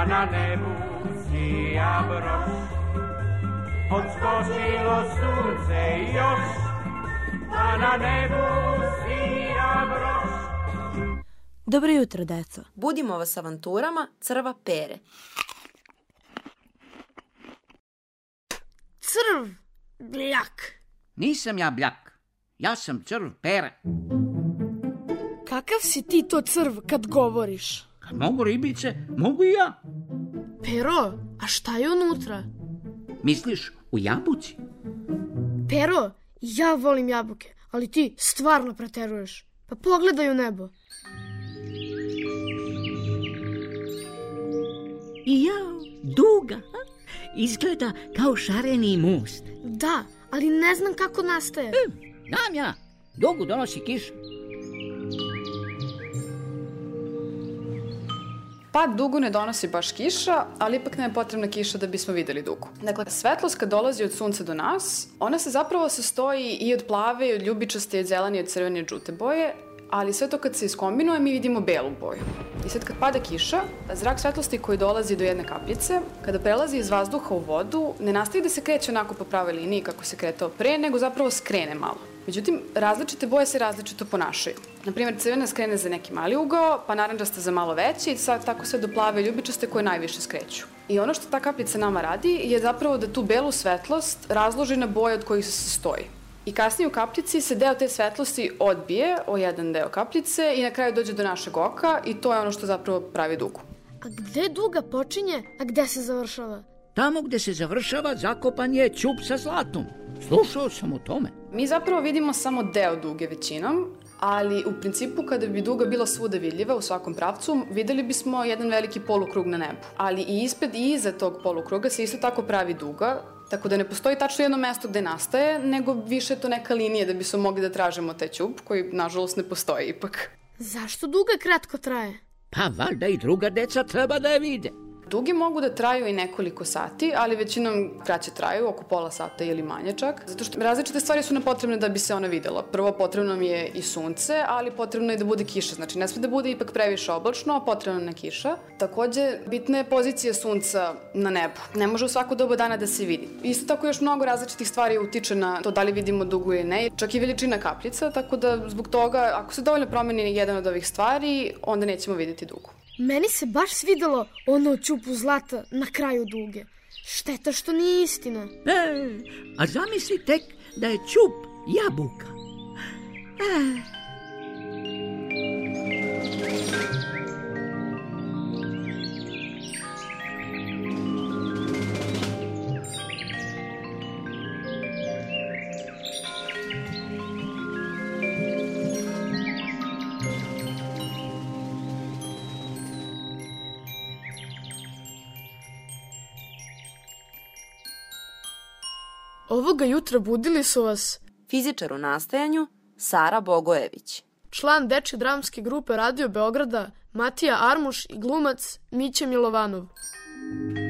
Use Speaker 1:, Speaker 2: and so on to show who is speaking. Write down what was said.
Speaker 1: pa na nebu sija broš. Odskočilo sunce još, pa na nebu sija broš.
Speaker 2: Dobro jutro, deco.
Speaker 3: Budimo vas avanturama crva Pere.
Speaker 4: Crv, bljak.
Speaker 5: Nisam ja bljak, ja sam crv Pera.
Speaker 4: Kakav si ti to crv kad govoriš?
Speaker 5: Kad mogu ribice, mogu i ja.
Speaker 4: Pero, a šta je unutra?
Speaker 5: Misliš u jabuci?
Speaker 4: Pero, ja volim jabuke, ali ti stvarno preteruješ. Pa pogledaj u nebo.
Speaker 6: Jao, duga. Izgleda kao šareni most.
Speaker 4: Da, ali ne znam kako nastaje.
Speaker 6: Znam ja, dugu donosi kiša.
Speaker 7: Pa dugu ne donosi baš kiša, ali ipak nam je potrebna kiša da bismo videli dugu. Dakle, svetlost kad dolazi od sunca do nas, ona se zapravo sastoji i od plave, i od ljubičaste, i od zelene, i od crvene, i od žute boje, ali sve to kad se iskombinuje mi vidimo belu boju. I sad kad pada kiša, zrak svetlosti koji dolazi do jedne kapljice, kada prelazi iz vazduha u vodu, ne nastavi da se kreće onako po pravoj liniji kako se kretao pre, nego zapravo skrene malo. Međutim, različite boje se različito ponašaju. Naprimjer, crvena skrene za neki mali ugao, pa narandžasta za malo veći i sad tako sve do plave ljubičaste koje najviše skreću. I ono što ta kapljica nama radi je zapravo da tu belu svetlost razloži na boje od kojih se sastoji. I kasnije u kapljici se deo te svetlosti odbije o jedan deo kapljice i na kraju dođe do našeg oka i to je ono što zapravo pravi dugu.
Speaker 4: A gde duga počinje, a gde se završava?
Speaker 6: Tamo gde se završava zakopan je ćup sa zlatom. Slušao sam o tome.
Speaker 7: Mi zapravo vidimo samo deo duge većinom, ali u principu kada bi duga bila svuda vidljiva u svakom pravcu, videli bismo jedan veliki polukrug na nebu. Ali i ispred i iza tog polukruga se isto tako pravi duga, tako da ne postoji tačno jedno mesto gde nastaje, nego više je to neka linija da bismo mogli da tražimo taj ćup, koji nažalost ne postoji ipak.
Speaker 4: Zašto duga kratko traje?
Speaker 6: Pa valjda i druga deca treba da je vide.
Speaker 7: Duge mogu da traju i nekoliko sati, ali većinom kraće traju, oko pola sata ili manje čak, zato što različite stvari su nam potrebne da bi se ona videla. Prvo, potrebno nam je i sunce, ali potrebno je da bude kiša, znači ne sme da bude ipak previše oblačno, a potrebna nam je kiša. Takođe, bitna je pozicija sunca na nebu. Ne može u svako doba dana da se vidi. Isto tako još mnogo različitih stvari utiče na to da li vidimo dugu ili ne, čak i veličina kapljica, tako da zbog toga, ako se dovoljno promeni jedan od ovih stvari, onda nećemo videti dugu.
Speaker 4: Meni se baš svidelo ono o ćupu zlata na kraju duge. Šteta što nije istina.
Speaker 6: A zamisli tek da je ćup jabuka.
Speaker 4: Ovoga jutra budili su vas
Speaker 3: Fizičar u nastajanju Sara Bogojević,
Speaker 4: član dečje dramske grupe Radio Beograda Matija Armuš i glumac Mića Milovanov.